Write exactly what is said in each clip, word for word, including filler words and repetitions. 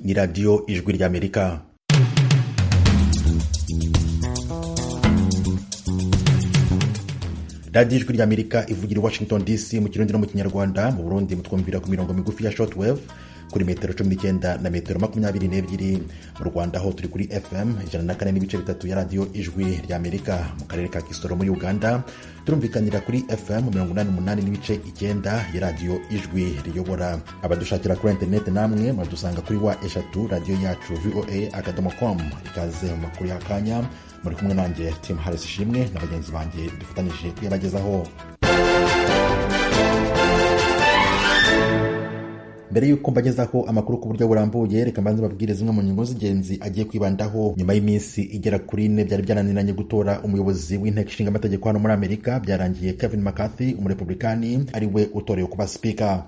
ni radiyo ijwi ry'Amerika. radiyo ijwi ry'Amerika ivugira i Washington D C mu Kirundi no mu Kinyarwanda. Mu Burundi mutwumvira ku mirongo migufi ya shortwave kuri metero cumi n'icyenda na metero makumyabiri n'ebyiri. Mu Rwanda ho turi kuri F M ijana na kane n'ibice bitatu ya radiyo ijwi ry'Amerika. Mu karere ka Kisoro muri Uganda turumvikanira kuri F M mirongo inani n'umunani n'ibice icyenda ya radiyo ijwi riyobora. Abadushakira kuri internet namwe mwadusanga kuri wa eshatu radiyo yacu voa akadomo com. Ikaze mu makuru y'akanya, muri kumwe nanjye Tim Harris Ishimwe na bagenzi banjye dufatanyije kuyabagezaho. Mbere y'uko mbagezaho amakuru ku buryo burambuye, reka mbanze babwire zimwe mu nyungu z'ingenzi agiye kwibandaho. Nyuma y'iminsi igera kuri ine byari byananiranye gutora umuyobozi w'inteko ishinga amategeko hano muri Amerika, byarangiye Kevin McCarthy umurepublikani ari we utorewe kuba speaker.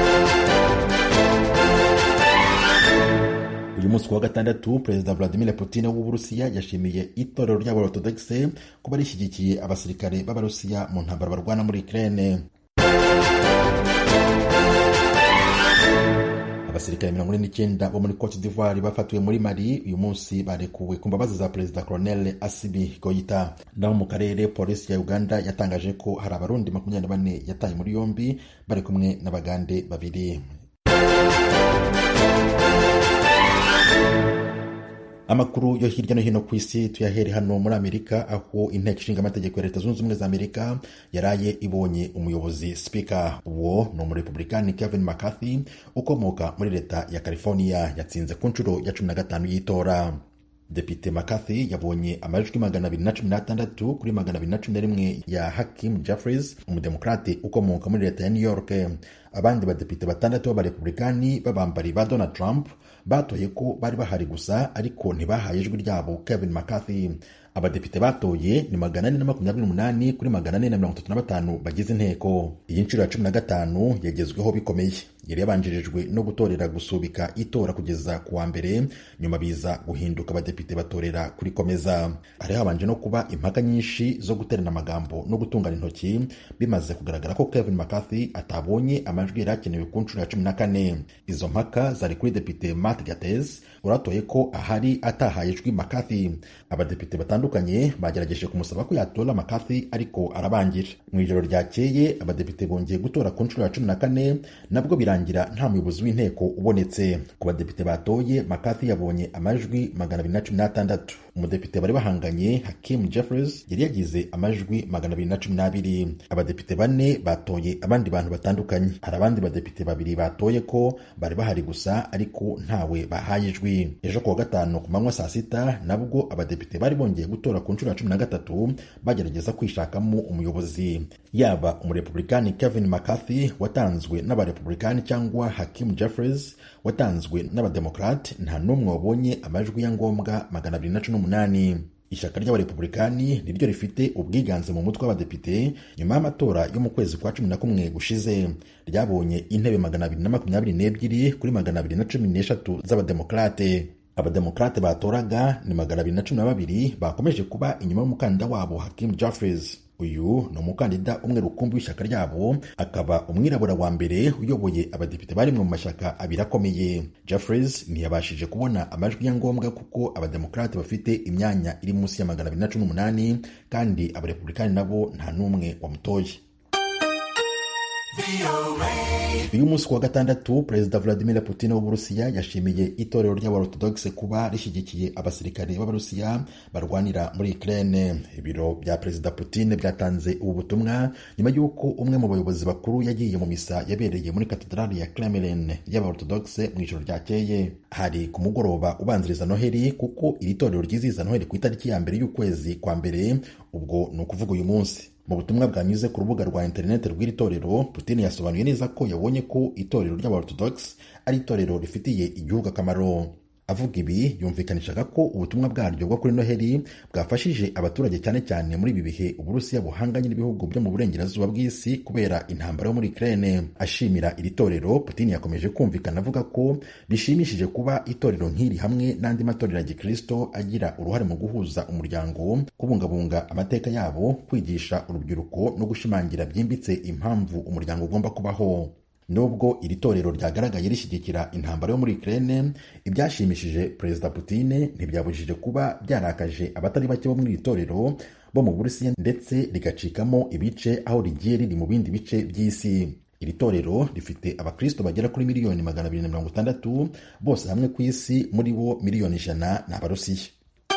Uyu munsi wa gatandatu Perezida Vladimir Putin w'Uburusiya yashimiye itorero ry'Abarothodoxe kuba rishyigikiye abasirikare b'Abarusiya mu ntambara barwana muri Ukraine. Abasirikare mirongo ine n'icyenda bo muri Cote d'Ivoire bafatiwe muri Mali uyu munsi barekuwe ku mbabazi za Perezida Colonel Assimi Goita. Naho mu karere, polisi ya Uganda yatangaje ko hari abarundi makumyabiri na bane yataye muri yombi bari kumwe n'abagande babiri. Amakuru yo hirya no hino ku isi tuyahere hano muri Amerika, aho inteko ishinga amategeko ya Leta Zunze Ubumwe za Amerika yaraye ibonye umuyobozi speaker. Uwo ni umurepublikani Kevin McCarthy ukomoka muri leta ya California, yatsinze ku nshuro ya cumi na gatanu y'itora. Depite McCarthy yabonye amajwi magana abiri na cumi n'atandatu kuri magana abiri na cumi na rimwe ya Hakeem Jeffries, umudemokrate ukomoka muri leta ya New York. Abandi badepite batandatu b'abarepublikani b'abambari ba Donald Trump batoye ko bari bahari gusa, ariko ntibahaye ijwi ryabo Kevin McCarthy. Abadepite batoye ni magana ane na makumyabiri n'umunani kuri magana ane na mirongo itatu na batanu bagize inteko. Iyi nshuro ya cumi na gatanu yagezweho bikomeye. Yari yabanjirijwe no gutorera gusubika itora kugeza ku wa mbere, nyuma biza guhinduka abadepite batorera kuri komeza. Hari habanje no kuba impaka nyinshi zo guterana amagambo no gutungana intoki, bimaze kugaragara ko Kevin McCarthy atabonye amajwi yarakenewe ku nshuro ya cumi na kane. Izo mpaka zari kuri depite Matt Gaetz uratoye ko ahari atahaye ijwi McCarthy. Abadepite batandukanye bagerageje kumusaba ko yatora McCarthy ariko arabangira. Mu ijoro ryakeye abadepite bongeye gutora ku nshuro ya cumi na kane, nabwo birangira nta muyobozi w'inteko ubonetse. Ku badepite batoye, McCarthy yabonye amajwi magana abiri na cumi n'atandatu. Umudepite bari bahanganye Hakeem Jeffries yari yagize amajwi magana abiri na cumi n'abiri. Abadepite bane batoye abandi bantu batandukanye. Hari abandi badepite babiri batoye ko bari bahari gusa, ariko ntawe bahaye ijwi. Ejo ku wa gatanu ku manywa saa sita nabwo abadepite bari bongeye gutora ku nshuro ya cumi na gatatu, bagerageza kwishakamo umuyobozi. Yaba umurepublikani Kevin McCarthy watanzwe n'abarepublikani cyangwa Hakeem Jeffries watanzwe n'abademokrate, nta n'umwe wabonye amajwi ya ngombwa magana abiri na cumi n'umunani. Ishyaka ry'abarepublikani niryo rifite ubwiganze mu mutwe w'abadepite nyuma y'amatora yo mu kwezi kwa cumi na kumwe gushize. Ryabonye intebe magana abiri na makumyabiri n'ebyiri kuri magana abiri na cumi n'eshatu z'abademokrate. Abademokrate batoraga ni magana abiri na cumi na babiri, bakomeje kuba inyuma y'umukandida wabo Hakeem Jeffries. Uyu ni umukandida umwe rukumbi w'ishyaka ryabo, akaba umwirabura wa mbere uyoboye abadepite bari mu mashyaka abiri akomeye. Jeffries ntiyabashije kubona amajwi ya ngombwa kuko abademokrate bafite imyanya iri munsi ya magana abiri na cumi n'umunani, kandi abarepublikani nabo nta n'umwe wamutoye. Uyu munsi wa gatandatu Perezida Vladimir Putin w'Uburusiya yashimiye itorero ry'Abarothodoxe kuba rishyigikiye abasirikare b'Abarusiya barwanira muri Ukraine. Ibiro bya Perezida Putin byatanze ubu butumwa nyuma y'uko umwe mu bayobozi bakuru yagiye mu misa yabereye muri katedrali ya Kremlin y'Abarothodoxe mu ijoro ryakeye. Hari ku mugoroba ubanziriza Noheli, kuko iri torero ryizihiza Noheli ku itariki ya mbere y'ukwezi kwa mbere, ubwo ni ukuvuga uyu munsi. Mu butumwa bwanyuze ku rubuga rwa internet rw'iri torero, Putin yasobanuye neza ko yabonye ko itorero ry'Abarothodox ari itorero rifitiye igihugu akamaro. Avuga ibi yumvikanishaga ko ubutumwa bwaryo bwo kuri Noheli bwafashije abaturage cyane cyane muri ibi bihe Uburusiya buhanganye n'ibihugu byo mu burengerazuba bw'isi kubera intambara yo muri Ukraine. Ashimira iri torero, Putin yakomeje kumvikana avuga ko bishimishije kuba itorero nk'iri hamwe n'andi matorero ya Gikristo agira uruhare mu guhuza umuryango, kubungabunga amateka yabo, kwigisha urubyiruko no gushimangira byimbitse impamvu umuryango ugomba kubaho. nubwo iri torero ryagaragaye rishyigikira intambara yo muri Ukraine, ibyashimishije Perezida Putin ntibyabujije kuba byarakaje abatari bake bo muri iri torero bo mu Burusiya ndetse rigacikamo ibice aho rigiye riri mu bindi bice by'isi. Iri torero rifite abakristo bagera kuri miliyoni magana abiri na mirongo itandatu bose hamwe ku isi, muri bo miliyoni ijana ni Abarusiya.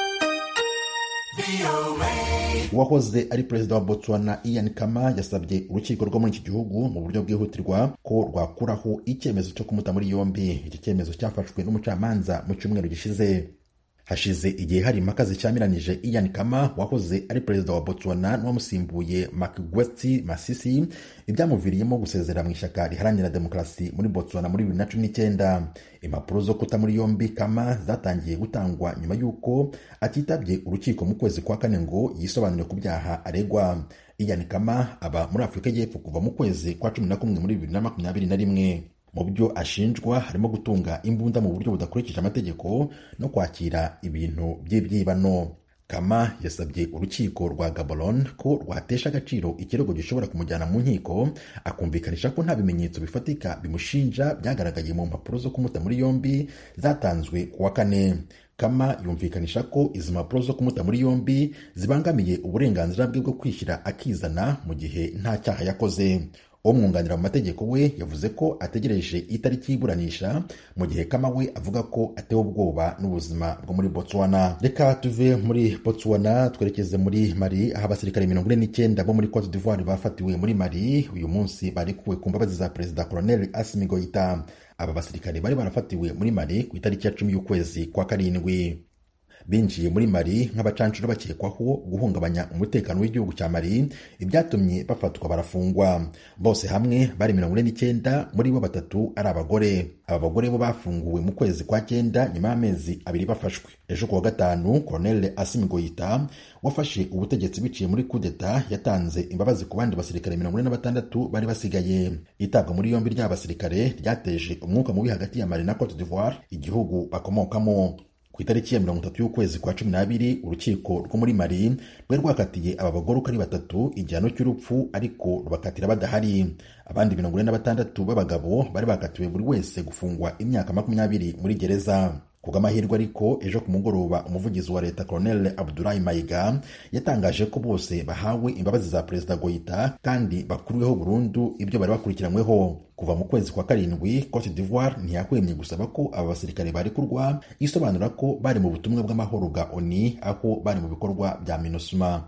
uwahoze ari perezida wa Botswana Ian Khama yasabye urukiko rwo muri iki gihugu mu buryo bwihutirwa ko rwakuraho icyemezo cyo kumuta muri yombi. Iki cyemezo cyafashwe n'umucamanza mu cyumweru gishize. Hashize igihe hari impaka zicyamiranije Ian Khama wahoze ari perezida wa Botswana n'uwamusimbuye Mcgwetsi Masisi, ibyamuviriyemo gusezera mu ishyaka riharanira demokarasi muri Botswana muri bibiri na cumi n'icyenda. Impapuro zo kuta muri yombi Khama zatangiye gutangwa nyuma y'uko atitabye urukiko mu kwezi kwa kane ngo yisobanure ku byaha aregwa. Ian Khama aba muri Afurika y'Epfo kuva mu kwezi kwa cumi na kumwe muri bibiri na makumyabiri na rimwe. Mu byo ashinjwa harimo gutunga imbunda mu buryo budakurikije amategeko no kwakira ibintu by'ibyibano. Khama yasabye urukiko rwa Gaborone ko rwatesha agaciro ikirego gishobora kumujyana mu nkiko, akumvikanisha ko nta bimenyetso bifatika bimushinja byagaragaye mu mpapuro zo kumuta muri yombi zatanzwe ku wa kane. Khama yumvikanisha ko izi mpapuro zo kumuta muri yombi zibangamiye uburenganzira bwe bwo kwishyira akizana mu gihe nta cyaha yakoze. Umwunganira mu mategeko we yavuze ko ategereje itariki y'iburanisha, mu gihe Khama we avuga ko atewe ubwoba n'ubuzima bwo muri Botswana. Reka tuve muri Botswana twerekeze muri Mali, aho abasirikare mirongo ine n'icyenda bo muri Cote d'Ivoire bafatiwe muri Mali uyu munsi barekuwe ku mbabazi za Perezida Colonel Assimi Goïta. Aba basirikare bari barafatiwe muri Mali ku itariki ya cumi y'ukwezi kwa karindwi. Binjiye muri Mali nk'abacancuro bakekwaho guhungabanya umutekano w'igihugu cya Mali, ibyatumye bafatwa barafungwa. Bose hamwe bari mirongo ine n'icyenda, muri bo batatu ari abagore. Aba bagore bo bafunguwe mu kwezi kwa cyenda nyuma y'amezi abiri bafashwe. Ejo kuwa gatanu Colonel Assimi Goïta wafashe ubutegetsi biciye muri coup d'etat yatanze imbabazi ku bandi basirikare mirongo ine na batandatu bari basigaye. Itabwa muri yombi ry'aba basirikare ryateje umwuka mubi hagati ya Mali na Cote d'Ivoire, igihugu bakomokamo. Ku itariki ya mirongo itatu y'ukwezi kwa cumi n'abiri urukiko rwo muri Mali rwari rwakatiye aba bagore uko ari batatu igihano cy'urupfu, ariko rubakatira badahari. Abandi mirongo ine na batandatu b'abagabo bari bakatiwe buri wese gufungwa imyaka makumyabiri muri gereza. Kubw'amahirwe ariko ejo ku mugoroba umuvugizi wa leta Colonel Abdoulaye Mayiga yatangaje ko bose bahawe imbabazi za Perezida Goïta kandi bakuriweho burundu ibyo bari bakurikiranyweho. Kuva mu kwezi kwa karindwi Cote d'Ivoire ntiyahwemye gusaba ko aba basirikare barekurwa, isobanura ko bari mu butumwa bw'amahoro bwa O N U aho bari mu bikorwa bya MINUSMA.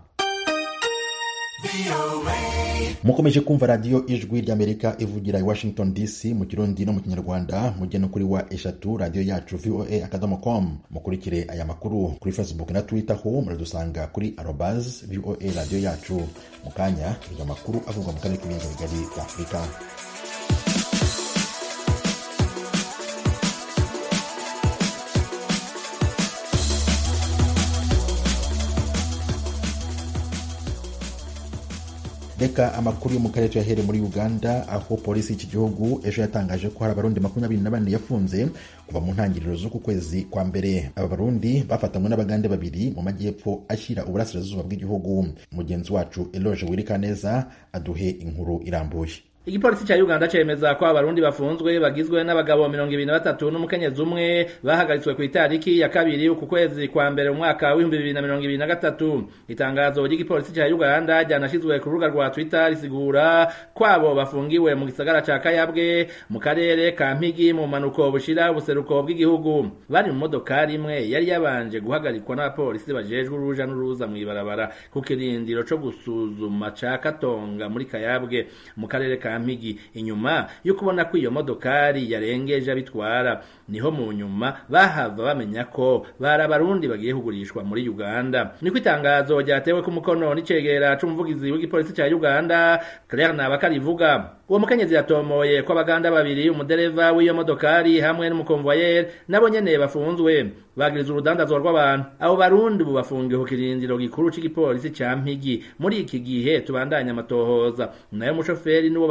Mukomeje kumva radio Ijwi ry'Amerika ivugira i Washington D C mu Kirundi no mu Kinyarwanda, mujye no kuri wa eshatu radio yacu v o a akadomo com. Mukurikire aya makuru kuri Facebook na Twitter, ho muradusanga kuri arobase v o a radio yacu. Mukanya aya makuru avugwa mu karere k'ibiyaga bigari bya Afurika. Reka amakuru yo mu karere yahere muri Uganda, aho polisi y'iki gihugu ejo yatangaje ko hari abarundi makumyabiri na bane yafunze kuva mu ntangiriro z'uku kwezi kwa mbere. Aba barundi bafatanywe n'abagande babiri mu majyepfo ashyira uburasirazuba bw'igihugu. Mugenzi wacu Eloge Wirikaneza aduhe inkuru irambuye. Igipolisi cha Uganda cemeza ko abarundi bafunzwe bagizwe n'abagabo mirongo ibiri na batatu n'umukenyezi umwe bahagaritswe ku itariki ya kabiri uku kwezi kwa mbere umwaka w'ibihumbi bibiri na mirongo ibiri na gatatu. Itangazo ry'igipolisi cha Uganda ryanashizwe ku rubuga rwa Twitter risigura kwabo bafungiwe mu gisagara ca Kayabwe mu karere ka Mpigi mu manuko bushira ubuseruko bw'igihugu. Bari mu modokari imwe yari yabanje guhagarikwa n'abapolisi bajejwe uruja n'uruza mu ibarabara ku kirindiro co gusuzuma ca Katonga muri Kayabwe mu karere ka Mpigi. Inyuma yo kubona ko iyo modokari yarengeje abitwara, niho mu nyuma bahava bamenya ko bari abarundi bagiye kugurishwa muri Uganda. Niko itangazo ryatewe ku mukono n'icegera c'umuvugizi w'igipolisi ca Uganda Claire Nabakarivuga. Uwo mukenyezi yatomoye ko abaganda babiri, umudereva w'iyo modokari hamwe n'umukonvoyeri nabo nyene bafunzwe bagiriza urudandazwa rw'abantu. Abo barundi bu bafungiwe ku kirindiro gikuru c'igipolisi ca Mpigi. Muri iki gihe tubandanya amatohoza nayo mushoferi n'uwo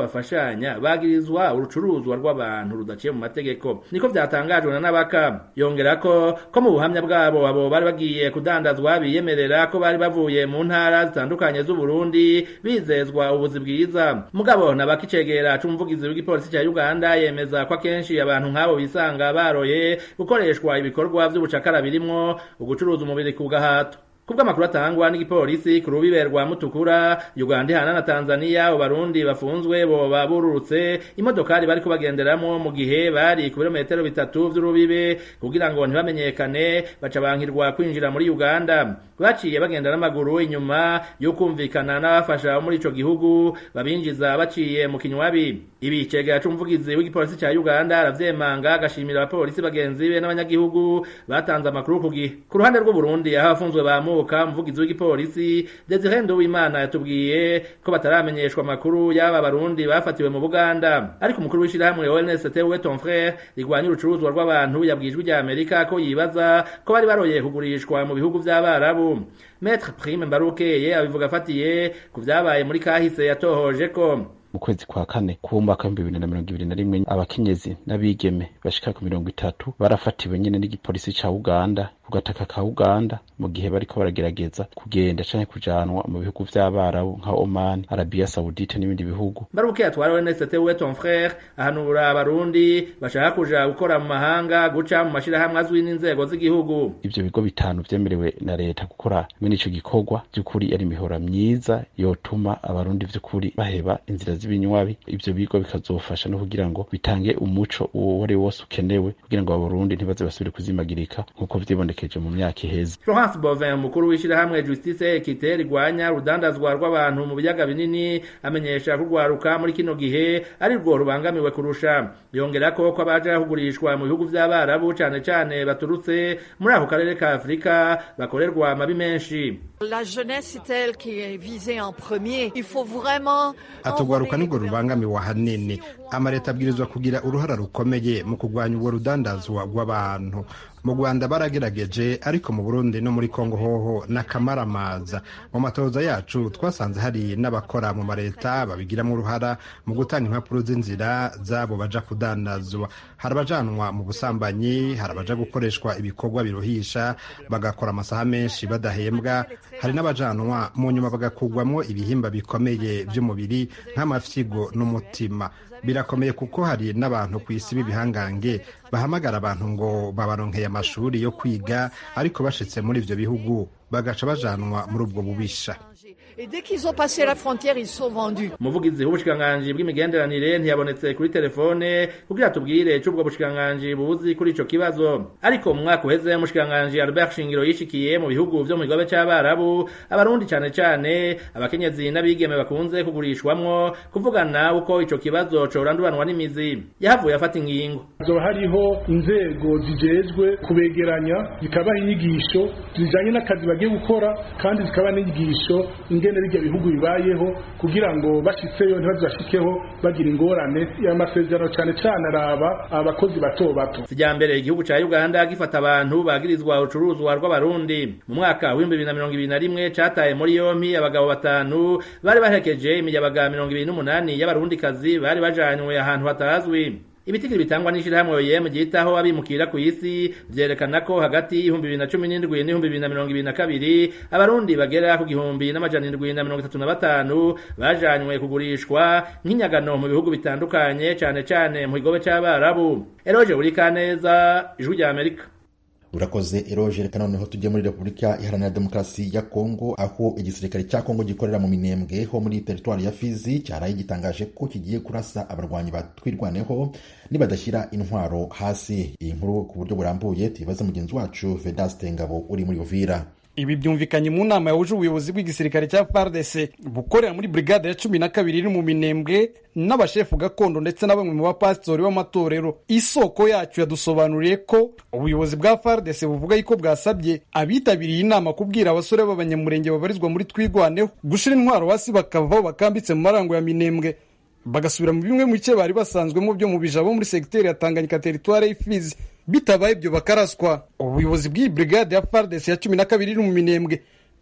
bafashanya bagirizwa urucuruzwa rw'abantu rudaciye mu mategeko niko vyatangajwe na Nabaka yongera ko ko mu buhamya bwabo abo bari bagiye kudandazwa biyemerera ko bari bavuye mu ntara zitandukanye z'u Burundi bizezwa ubuzi bwiza mugabo Nabaka icegera c'umuvugizi w'igipolisi ca Uganda yemeza ko akenshi abantu nk'abo bisanga baroye gukoreshwa ibikorwa vy'ubucakara birimwo ugucuruza umubiri ku gahato kubwa makuru atangwa n'igipolisi ku rubibe rwa Mutukura Uganda ihana na Tanzania Abarundi bafunzwe bo babururutse imodokari bari kubagenderamo mu gihe bari ku birometero bitatu vy'urubibe kugira ngo ntibamenyekane baca bankirwa kwinjira muri Uganda baciye bagenda n'amaguru inyuma yo kumvikana n'abafasha muri ico gihugu babinjiza baciye mu kinywabi ibi cegera c'umuvugizi w'igipolisi ca Uganda aravyemanga agashimira abapolisi bagenzi be n'abanyagihugu batanze amakuru ku gihe ku ruhande rw'u Burundi aho abafunzwe bamu umuvugizi w'igipolisi Desire Nduwimana yatubwiye ko bataramenyeshwa amakuru y'aba barundi bafatiwe mu Buganda ariko umukuru w'ishirahamwe O N S T we ton frère rigwanya urucuruzwa rw'abantu yabwijwe rya Amerika ko yibaza ko bari baroye kugurishwa mu bihugu vy'abarabu Maître Prime Mbarukeye abivuga afatiye ku vyabaye muri kahise yatohoje ko mu kwezi kwa kane ku mwaka wa bibiri na mirongo ibiri na rimwe abakenyezi n'abigeme bashika ku mirongo itatu barafatiwe nyene n'igipolisi ca Uganda ku gataka ka Uganda mu gihe bariko baragerageza kugenda canke kujanwa mu bihugu vy'abarabu nka Oman, Arabia Saudite n'ibindi bihugu. Baruke atwara O N S T we ton frère ahanura abarundi bashaka kuja gukora mu mahanga guca mu mashirahamwe azwi n'inzego z'igihugu. Ivyo bigo bitanu vyemerewe na leta gukora mwene ico gikorwa by'ukuri ari mihora myiza yotuma abarundi vy'ukuri baheba inzira z'ibinywabi. Ivyo bigo bikazofasha no kugira ngo bitange umuco uwo wari wose ukenewe kugira ngo abarundi ntibaze basubire kuzimagirika nkuko vyiboneka mu myaka iheze. Florence Bovin umukuru w'ishirahamwe Justice Equité rigwanya rudandazwa rw'abantu mu biyaga binini amenyesha kurwaruka muri kino gihe ari rwo rubangamiwe kurusha yongera ko ko abaje kugurishwa mu bihugu vy'abarabu cane cane baturutse muri ako karere ka Afrika bakorerwa amabi menshi. La jeunesse est elle qui est visée en premier. Il faut vraiment atugwaruka nibwo rubangamiwe hanini amareta abwirizwa kugira uruhara rukomeye mu kugwanya ubwo rudandazwa rw'abantu. Mu Rwanda baragerageje ariko mu Burundi no muri Kongo hoho n'akamaramaza. Mu matoza yacu twasanze hari n'abakora mu mareta babigiramo uruhara mu gutanga impapuro z'inzira zabo baja kudandazwa. Harabajanwa mu busambanyi, harabaja gukoreshwa ibikorwa biruhisha bagakora amasaha menshi badahembwa, hari n'abajanwa mu nyuma bagakugwamo ibihimba bikomeye by'umubiri nk'amafyigo n'umutima. Birakomeye kuko hari n'abantu kw'isi b'ibihangange bahamagara abantu ngo babaronkeye amashuri yo kwiga ariko bashitse muri ivyo bihugu bagaca bajanwa muri ubwo bubisha. Et dès qu'ils ont passé la frontière, ils sont vendus. Umuvugizi w'ubushikiranganji bw'imigenderanire ntiyabonetse kuri telefone kugira tubwire c'ubwo bushikiranganji buzi kuri ico kibazo. Ariko mu mwaka uheze umushikiranganji Albert Shingiro yishikiye mu bihugu vyo mu gigobe c'abarabu abarundi cane cane abakenyezi n'abigeme bakunze kugurishwamwo kuvugana uko ico kibazo coranduranwa n'imizi. Yahavuye afata ingingo. Zo hariho inzego zijejwe kubegeranya zikabaha inyigisho zijanye n'akazi bagiye gukora kandi zikaba n'inyigisho ingene bijya bihugu bibayeho kugira ngo bashitseyo ntibazashikeho bagira ingorane y'amasezerano cyane cyane araba abakozi bato bato. Sijambere igihugu ca Uganda gifata abantu bagirizwa ucuruzwa rw'abarundi mu mwaka wa bibiri na mirongo ibiri na rimwe cataye muri yompi abagabo batanu bari baherekeje imiyabaga mirongo ibiri n'umunani y'abarundi kazi bari bajanywe ahantu hatazwi. Ibitigiri bitangwa n'ishirahamwe O I M gitaho abimukira ku isi vyerekana ko hagati y'ibihumbi bibiri na cumi n'indwi n'ibihumbi bibiri na mirongo ibiri na kabiri abarundi bagera ku gihumbi n'amajana indwi na mirongo itatu na batanu bajanywe kugurishwa nk'inyagano mu bihugu bitandukanye cane cane mu kigobe c'abarabu. Eroje Burikaneza, Ijwi rya Amerika. Urakoze Eroje. Reka noneho tujye muri Republika Iharanira Demokarasi ya Kongo aho igisirikare cya Kongo gikorera mu Minembwe ho muri teritwari ya Fizi cyaraye gitangaje ko kigiye kurasa abarwanyi batwirwaneho nibadashyira intwaro hasi. Iyi nkuru ku buryo burambuye tuyibaze mugenzi wacu Vedaste Ngabo uri muri Uvira. Ibi byumvikanye mu nama yahuje ubuyobozi bw'igisirikare cya F A R D C bukorera muri brigade ya cumi na kabiri iri mu Minembwe n'abashefu gakondo ndetse na bamwe mu bapastori b'amatorero. Isoko yacu yadusobanuriye ko ubuyobozi bwa F A R D C buvuga yuko bwasabye abitabiriye inama kubwira abasore b'abanyamurenge babarizwa muri Twigwaneho gushira intwaro hasi bakavaho bakambitse mu marango ya Minembwe bagasubira mu bimwe mu bice bari basanzwemo byo mu bijabo muri secteur ya Tanganyika territoire y'Ifizi. Bitabaye ibyo bakaraswa. Ubuyobozi bw'iyi brigade ya F A R D C ya cumi na kabiri iri mu Minembwe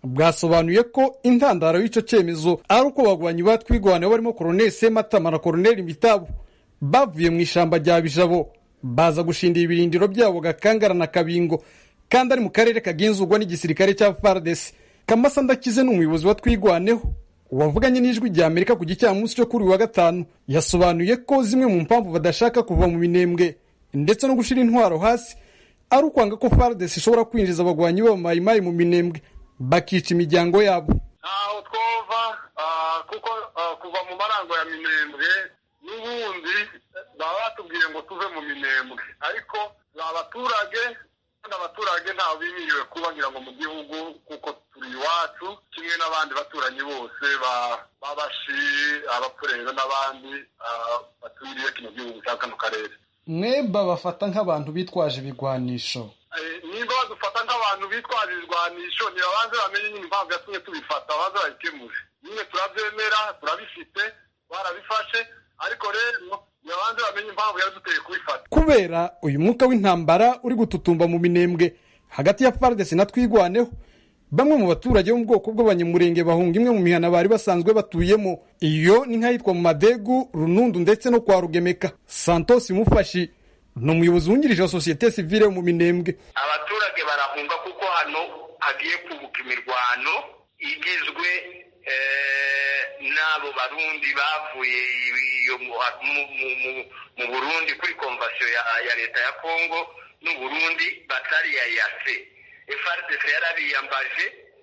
bwasobanuye ko intandaro y'ico cemezo ari uko bagwanyi batwigwana barimo Colonel Sematama na Colonel Mitabu bavuye mu ishamba rya Bijabo baza gushindira ibirindiro byabo Gakangara na Kabingo kandi ari mu karere kagenzurwa n'igisirikare cya F A R D C. Kamasa Ndakize n'umuyobozi wa Twigwaneho wavuganye n'ijwi rya Amerika ku gicamunsi cyo kuri wa gatanu yasobanuye ko zimwe mu mpamvu badashaka kuva mu minembwe ndetse no gushira intwaro hasi ari ukwanga ko F A R D C ishobora kwinjiza abagwanyi b'abamayimayi mu minembwe bakica imiryango yabo. Aho twova kuko kuva mu marango ya minembwe n'ubundi baba batubwiye ngo tuve mu minembwe, ariko abaturage n'abaturage ntaho bimiriwe kuba ngira ngo mu gihugu kuko turi iwacu kimwe n'abandi baturanyi bose babashi abapfurero n'abandi baturiye kino gihugu cya kano karere. Mweba bafata nk'abantu bitwaje ibigwanisho. Nimba badufata nk'abantu bitwaje ibigwanisho ntibabanze bamenye nyine impamvu yatumye tubifata, babanze bayikemure. Nyine turabyemera, turabifite, barabifashe, ariko rero ntibabanze bamenye impamvu yaduteye kubifata. Kubera uyu mwuka w'intambara uri gututumba mu minembwe hagati ya F A R D C na Twigwaneho, bamwe mu baturage bo mu bwoko bw'abanyamurenge bahunga imwe mu mihana bari basanzwe batuyemo. Iyo ni nk'ahitwa mu Madegu, Runundu ndetse no kwa Rugemeka. Santos Mufashi ni umuyobozi wungirije wa sosiyete sivile mu minembwe. Abaturage barahunga kuko hano hagiye kubuka imirwano igizwe n'abo barundi bavuye mu Burundi kuri konvasiyo ya leta ya Kongo n'u Burundi batari ya yase. F A R D C yarabiyambaje,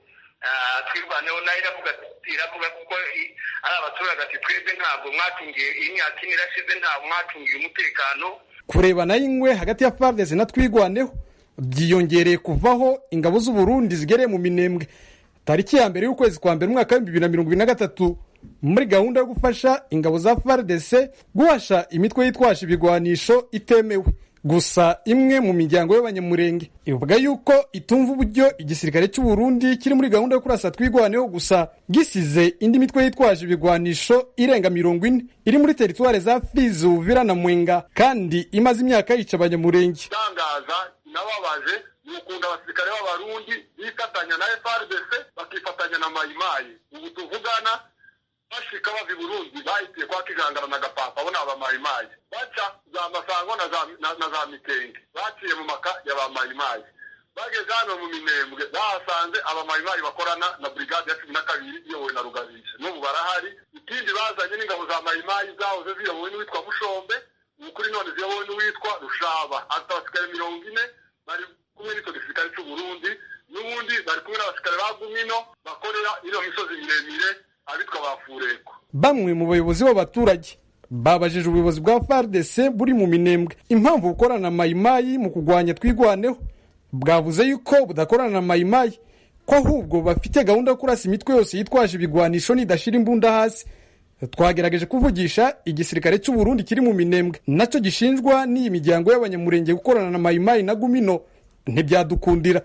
Twirwaneho nayo iravuga iravuga kuko ari abaturage ati twebwe ntabwo mwatungiye imyaka ine irashize ntabwo mwatungiye umutekano. Kurebana y'ingwe hagati ya F A R D C na Twigwaneho byiyongereye kuvaho ingabo z'u Burundi zigereye mu minembwe tariki ya mbere y'ukwezi kwa mbere umwaka wa bibiri na mirongo ibiri na gatatu muri gahunda yo gufasha ingabo za F A R D C guhasha imitwe yitwaje ibigwanisho itemewe. Gusa imwe mu miryango y'abanyamurenge ivuga yuko itumva uburyo igisirikare cy'u Burundi kiri muri gahunda yo kurasa Twigwaneho gusa gisize indi mitwe yitwaje ibigwanisho irenga mirongo ine iri muri teritware za Fizi, Uvira na Mwenga kandi imaze imyaka yica abanyamurenge. Tangaza nababaje n'ukunda abasirikare b'abarundi bifatanya na F A R D C bakifatanya na Mayimayi. Ubu tuvugana bashika bava i Burundi bahitiye kwa Kigangara na Gapapa bona aba Mayimayi baca za Masango na za na, na za Mikenge baciye mu maka ya ba Mayimayi bageze hano mu minembwe bahasanze aba Mayimayi bakorana na brigade ya cumi na kabiri iyobowe na Rugabisha n'ubu barahari. Ikindi bazanye n'ingabo za Mayimayi zahoze ziyobowe n'uwitwa Mushombe, ukuri none ziyobowe n'uwitwa Rushaba. Abasirikare mirongo ine bari kumwe n'icyo gisirikare cy'u Burundi n'ubundi bari kumwe n'abasirikare ba Gumino bakorera iyo misozi miremire abitwa bafureko. Bamwe mu bayobozi b'abaturage babajije ubuyobozi bwa F A R D C buri mu minembwe impamvu bukorana na Mayimayi mu kugwanya Twigwaneho. Bwavuze yuko budakorana na Mayimayi ko ahubwo bafite gahunda yo kurasa imitwe yose yitwaje ibigwanisho nidashira imbunda hasi. Twagerageje kuvugisha igisirikare cy'u Burundi kiri mu minembwe nacyo gishinjwa n'iyi miryango y'abanyamurenge gukorana na Mayimayi na Gumino ntibyadukundira.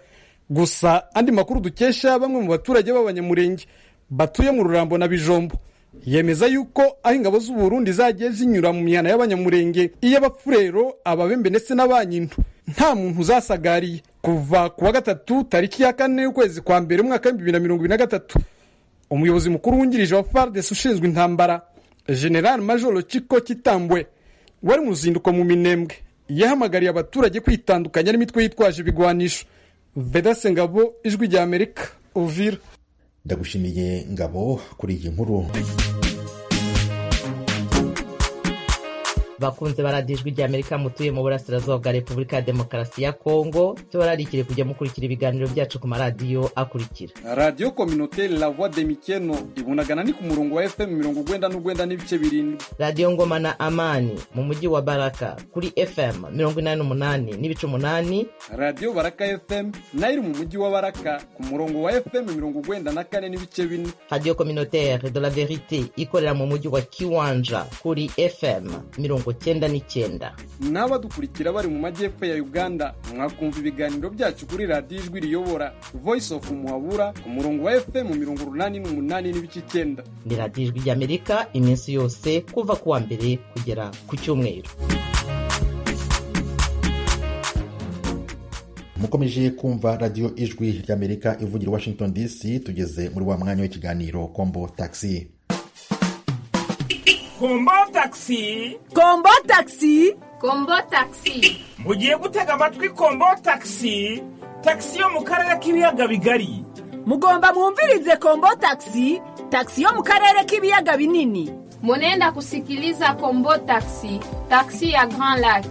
Gusa andi makuru dukesha bamwe mu baturage b'abanyamurenge batuye mu Rurambo na Bijombo yemeza yuko aho ingabo z'u Burundi zagiye zinyura mu mihana y'abanyamurenge iy'abapfurero, ababembe ndetse n'abanyintu nta muntu uzasagariye. Kuva ku wa gatatu tariki ya kane y'ukwezi kwa mbere umwaka wa bibiri na mirongo ibiri na gatatu umuyobozi mukuru wungirije wa F A R D C ushinzwe intambara General Major Chiko Kitambwe wari mu ruzinduko mu minembwe yahamagariye abaturage kwitandukanya n'imitwe yitwaje ibigwanisho. Vedase Ngabo, Ijwi rya Amerika, Uvira. Ndagushimiye Ngabo kuri iyi nkuru. Bakunze baradijwe rya Amerika mutuye mu burasirazuba bwa Repubulika ya Demokarasi ya Kongo, tubararikire kujya mukurikira ibiganiro byacu ku maradiyo akurikira: Radio Communautaire La Voix de Mikeno ibunagana ni ku murongo wa F M mirongo ugwenda n'ugwenda n'ibice birindwi. Radio Ngoma na Amani mu mujyi wa Baraka kuri F M mirongo inani n'umunani n'ibice umunani. Radio Baraka F M nayo mu mujyi wa Baraka ku murongo wa F M mirongo ugwenda na kane n'ibice bine. Radio Communautaire de la Verite ikorera mu mujyi wa Kiwanja kuri F M mirongo cyenda n'icyenda. N'abadukurikira bari mu majyepfo ya Uganda mwakumva ibiganiro byacu kuri Radio Ijwi Riyobora Voice of Muhabura ku murongo wa F M mirongo urunani n'umunani n'ibice icyenda. Ni Radio Ijwi ry'Amerika iminsi yose kuva kuwa mbere kugera ku cyumweru. mukomeje kumva radiyo ijwi ry'Amerika ivugira Washington D C. Tugeze muri wa mwanya w'ikiganiro Kombo Taxi. Kombo Taxi, Kombo Taxi, Kombo Taxi. mugiye gutega amatwi Kombo Taxi, taxi yo mu karere k'ibiyaga bigari. Mugomba mwumvirize Kombo Taxi, taxi yo mu karere k'ibiyaga binini. Munenda kusikiliza Kombo Taxi, taxi ya Grand Lac.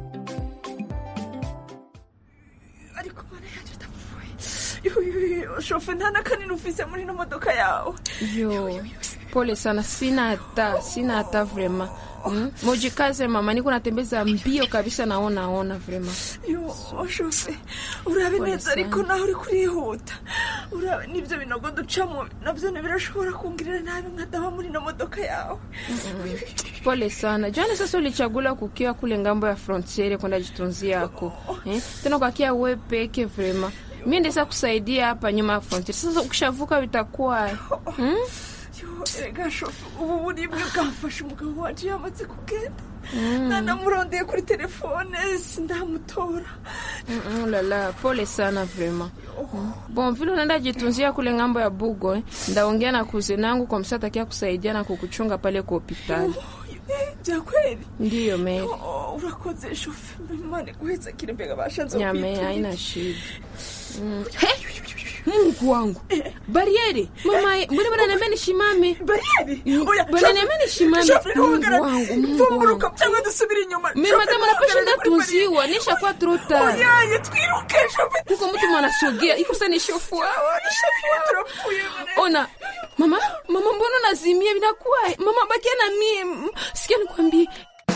Ariko mara yaje tafuye. Yo, shofe ntana kanini ufise muri no modoka yawe. Yo, pole sana, sina hata, sina hata vrema. Hmm? Mujikaze mama, niko natembeza mbio kabisa, naona ona vrema. Yo, shofe, urabe neza ariko naho uri kurihuta. Urabe nivyo binogo ducamo, navyo birashobora kungirira nabi nkadaba muri no modoka yawe. Pole sana. Jana sasa ulichagula kukia kule ngambo ya frontiere kwenda jitunzia yako. Eh? Tena kwa kia wewe peke vrema. Mimi ndesa kusaidia hapa nyuma ya frontiere. Sasa ukishavuka bitakuwa hmm? Yo, ega shofu, ubu buri bwe bwafashe umugabo waje yamaze kugenda. Mm. Na namurondeye kuri telefone sindamutora. Mm, lala, pole sana vrema. Mm. Bon, vile unaenda jitunzia kule ngambo ya Bugo, eh, ndaongea na kuze nangu kwa msata kia kusaidia na kukuchunga pale kwa hospitali. Ja kweli? Ndiyo me. Oh, urakoze shofu, mimane kuheza kirembega bashanzo. Nyame haina shida. Mm. Hey! Mungu wangu. Eh. Bariere. Mama, mbona bana niambia nishimame? Bariere? Oya, bana niambia nishimame. Mungu wangu. Mvuruka cyangwa dusubira inyuma. Mimi madama napasha ndatunziwa, nisha kwa trota. Oya, yetwiruke shofu. Kuko mtu mwanasogea, iko sana nishofu wao, nishofu wao. Ona, mama, mama mbona unazimia binakuwa? Mama bakia na mimi. Sikia nikwambie.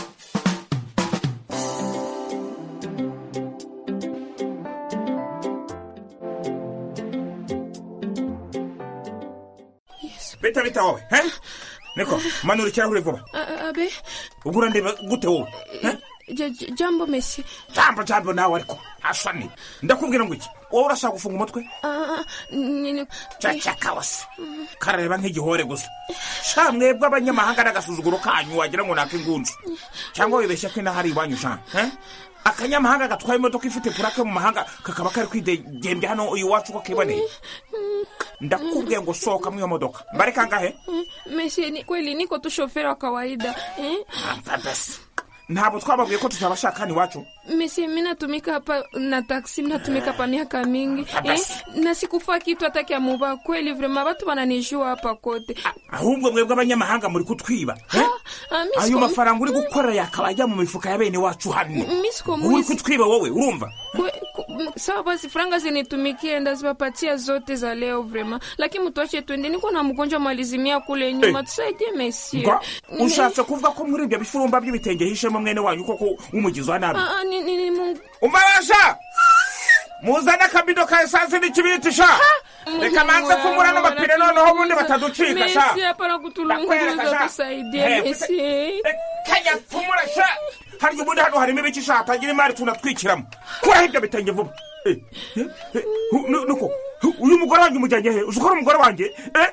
Beta bita wowe, eh? Niko, manuri cyangwa uri vuba. Abe. Ugura ndebe gute wowe? Eh? Jambo Messi. Jambo jambo nawe ariko. Ashani. Ndakubwira ngo iki? Wowe urashaka gufunga umutwe? Ah, nini? Chacha kawase. Kareba nk'igihore gusa. Shamwe bw'abanyamahanga n'agasuzuguro kanyu wagira ngo naka ingunzu. Cyangwa wibeshya ko ina hari iwanyu sha, eh? Akanyamahanga gatwaye imodoka ifite purake mu mahanga kakaba kari kwidegembya hano uyu wacu ko kiboneye. Ndakubwiye ngo soka mu modoka. Mbare kangahe? Messi, ni kweli niko tu shoferi wa kawaida, eh? Ah, basi. Ntabwo twababwiye ko tutabashaka ni wacu. Messi, mimi natumika hapa na taxi, natumika hapa miaka mingi. Eh? Na sikufa kitu ataki amuba kweli vrema watu wananijua hapa kote. Ahubwo mwebwe abanyamahanga muri kutwiba, eh? Ayo mafaranga uri gukora yakabajya mu mifuka ya bene wacu hano. Uri kutwiba wowe, urumva? Sawa basi franga zinitumikie ndazipatia zote za leo vrema. Lakini mtuache twende, niko na mgonjwa malizimia kule nyuma, tusaidie Messi. Ushatse kuvuga ko muri ibyo bifurumba by'ibitenge hishemo mwene wanyu koko umugizwa nabi. Ah, ni ni Mungu. Umarasha! Muzana kabido ka esanse n'ikibitisha. Reka manze kumura no mapine noneho bundi bataducika sha. Messi hapana kutulunguza tusaidie Messi. Kanya kumura sha. Hari ubundi hano harimo ibikisha atagira imari tunatwikiramo. Kura ibyo bitenge vuba. Eh. Nuko uyu mugore wanjye umujyanye he? Uzukora umugore wanjye? Eh?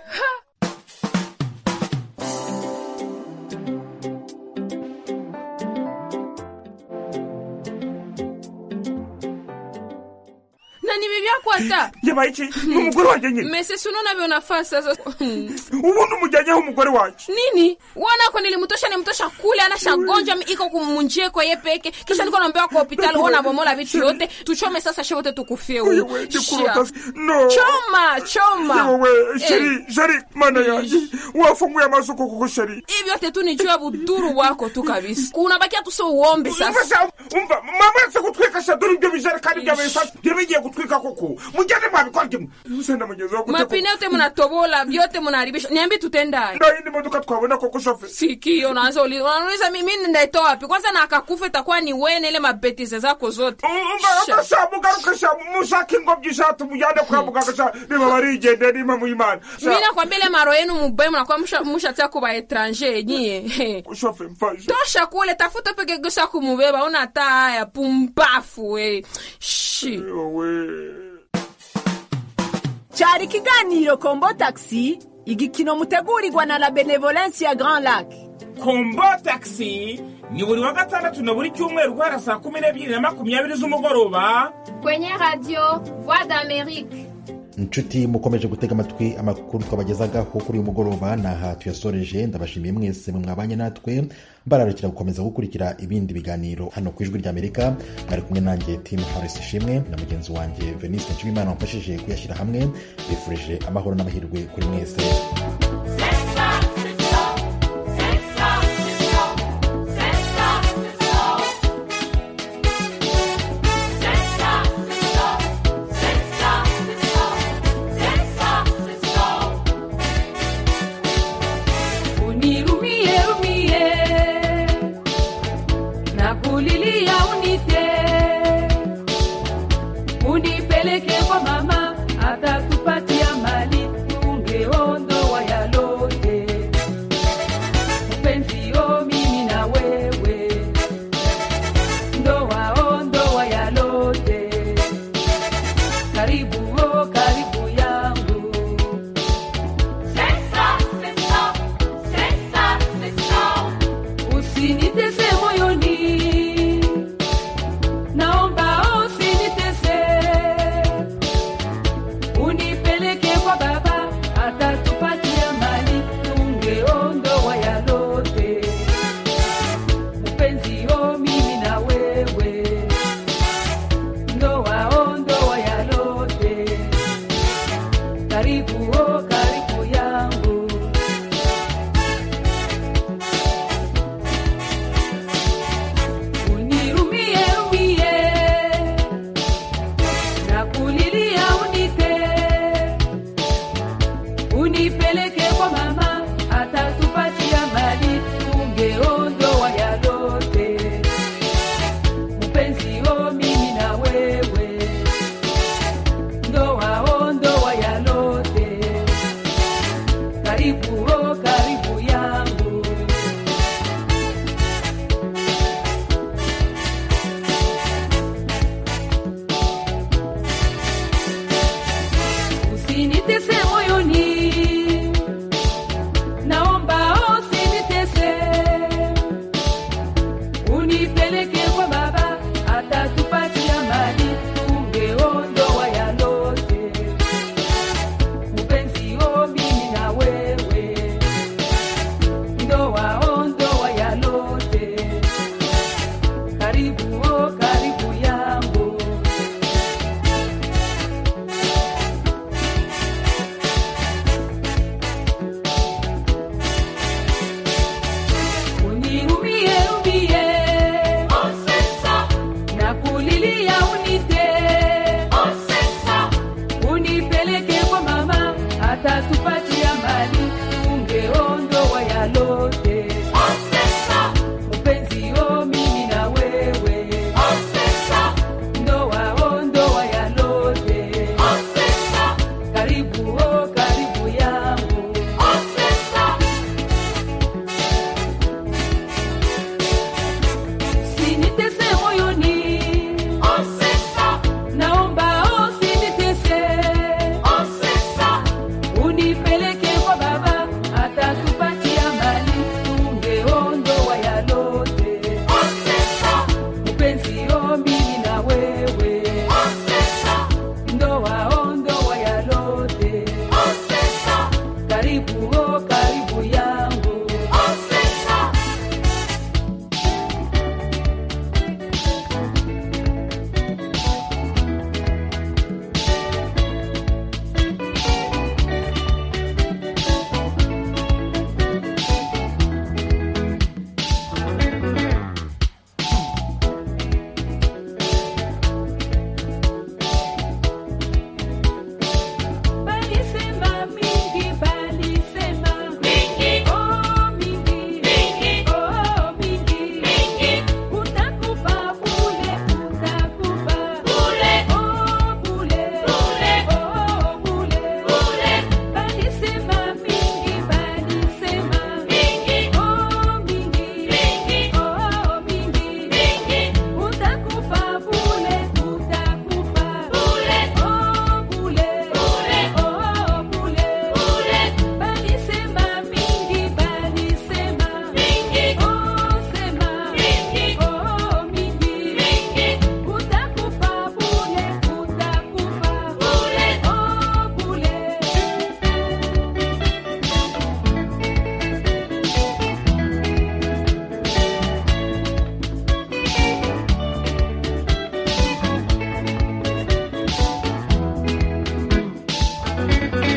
Nani bibi yako hata? Yabaye iki? Umugore wanjye nyine. Messi sunona byo nafasa sasa. Ubundi umujyanye ho umugore wanjye. Nini? Wana ko nilimtosha nimtosha kule anashagonja iko kumunjie kwa yeye peke. Kisha niko naambia kwa hospitali ona bomola vitu yote. Tuchome sasa shote tukufie huyo. No. Choma, choma. Wewe, sheri, sheri mana yaje. Wafunguye amasuko kuko sheri. Hivi yote tu nijua buduru wako tu kabisa. Unabakia tu so uombe sasa. Umva, mama yase kutwika shaduri byo bijara kandi bya besa. Bibigiye kutwika koko. Mujane mwabikorye. Musenda mugezo ko. Mapine yote mnatobola, vyote mnaharibisha. Niambie tutenda. Ndio hii modoka twabona koko shofe. Sikio naanza uli. Unauliza mimi ndaitoa wapi? Kwanza na akakufa itakuwa ni wewe ile mabetize zako zote. Umva, kashabu garuka mushaka ingobyi shatu mujane kwa muganga sha. Niba barigende nima muyimana. Mimi nakwambia ile maro yenu mubaye mnakuwa mushataka kuba étranger nyie. Shofe mfaje. Tosha kule tafuta peke gusha kumubeba una hata haya pumbafu we. Shi. Cyari kiganiro Kombo Taxi, igikino mutegurirwa na la Benevolence ya Grand Lac. kombo taxi ni buri wa gatandatu na buri cyumweru guhera saa kumi n'ebyiri na makumyabiri z'umugoroba kwenye radio Voix d'Amérique. inshuti mukomeje gutega amatwi amakuru twabagezagaho kuri uyu mugoroba naha tuyasoreje. ndabashimiye mwese mwe mwabanye natwe, mbararukira gukomeza gukurikira ibindi biganiro hano ku ijwi ry'Amerika. mwari kumwe nanjye Tim Harris Ishimwe na mugenzi wanjye Venice Nshimiyimana wamfashije kuyashyira hamwe. bifurije amahoro n'amahirwe kuri mwese.